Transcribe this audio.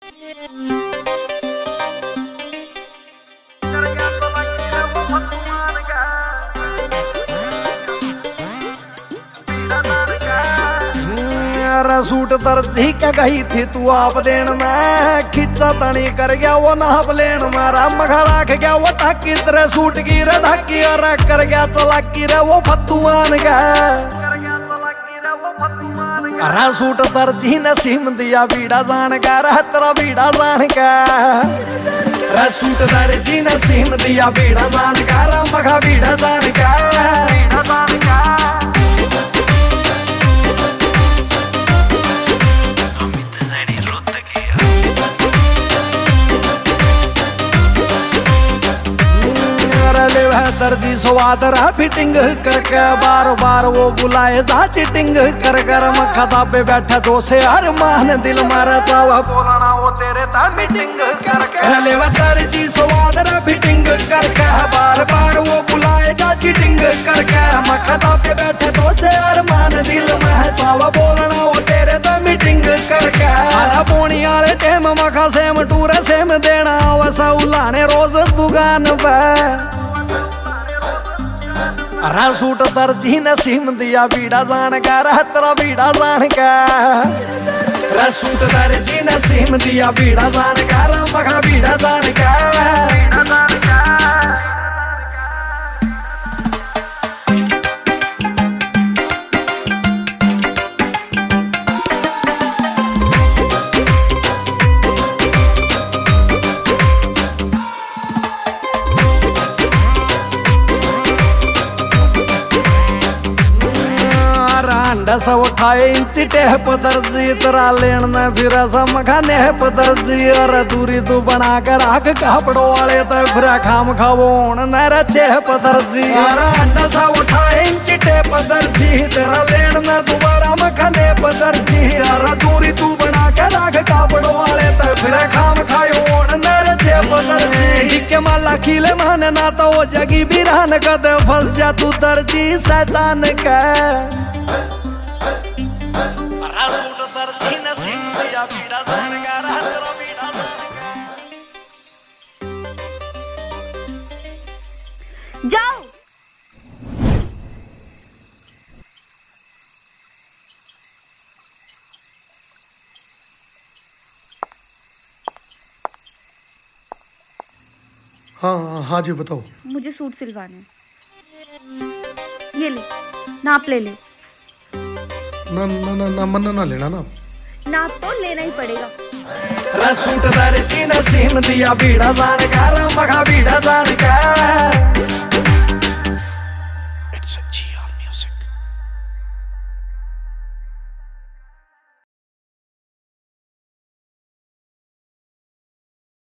Suit दर्जी क्या गई थी तू आप देन में खिच्चा तनी कर गया वो नाप लेन मारा मखा राख गया वो ढाकी तेरे सूट की रे ढाकी और कर गया चलाकी रे वो फतुआन का अरे सूट दर्जी ने सीम दिया बीड़ा जान का रे तेरा बीड़ा जान का रे सूट दर्जी ने सीम दिया बीड़ा जान का रे मखा बीड़ा जान का बीड़ा जान का दर्जी स्वाद रहा फिटिंग करके बार बार वो बुलाए जा चिटिंग कर कर मखा पे बैठा तो से हर मान दिल मारा चावा बोलना वो तेरे ता मीटिंग करके ले दर्जी स्वाद रहा फिटिंग करके बार बार वो बुलाए जा चिटिंग करके मखा पे बैठा तो से हर मान दिल में चावा बोलना वो तेरे ता मीटिंग करके हरा पोनी वाले टेम मखा सेम टूरे सेम देना वसा उलाने रोज दुकान पे अरे सूट दर्जी ने सीम दिया बीड़ा जान का रे तेरा बीड़ा जान का रे सूट दर्जी ने सीम दिया बीड़ा जान का रे मखा बीड़ा जान का बीड़ा जान का दस 28 इंच टेप दर्जी तेरा लेन में फिर समखाने दर्जी और दूरी तू बना कर आग कपड़ों वाले तो फिर खाम खावोन न चेप दर्जी 28 इंच टेप दर्जी तेरा लेन में दोबारा मखाने दर्जी और दूरी तू बना कर आग कपड़ों वाले तो फिर खाम खायोन न चेप दर्जी के माला खिले माने ना तो वो जगी बिरान कद फंस जा तू दर्जी शैतान का जाओ हाँ हाँ जी बताओ। मुझे सूट सिलवाना है, ये ले नाप ले ले। ना ना ना ना मन्ना ना लेना ना, नाप तो लेना ही पड़ेगा। सूट दर्जी ने सीम दिया बीड़ा जान का रे मखा बीड़ा जान का